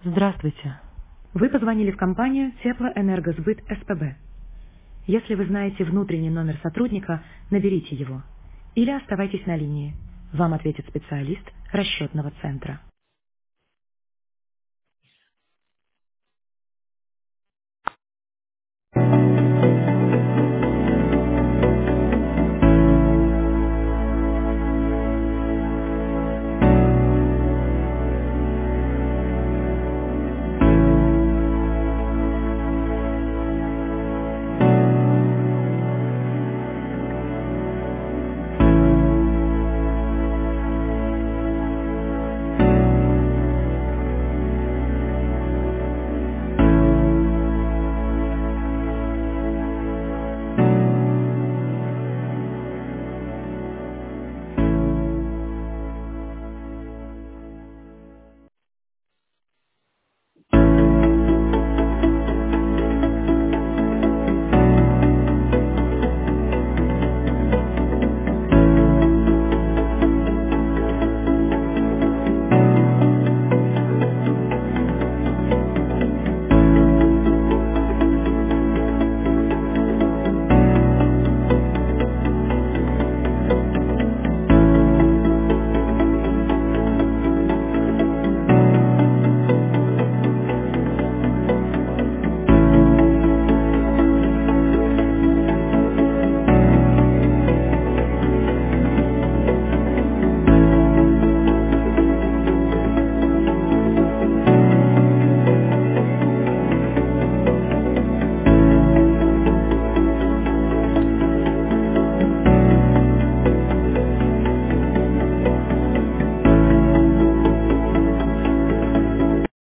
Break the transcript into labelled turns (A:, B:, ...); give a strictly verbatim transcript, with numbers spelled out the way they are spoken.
A: Здравствуйте. Вы позвонили в компанию Теплоэнергосбыт СПБ. Если вы знаете внутренний номер сотрудника, наберите его. Или оставайтесь на линии. Вам ответит специалист расчетного центра.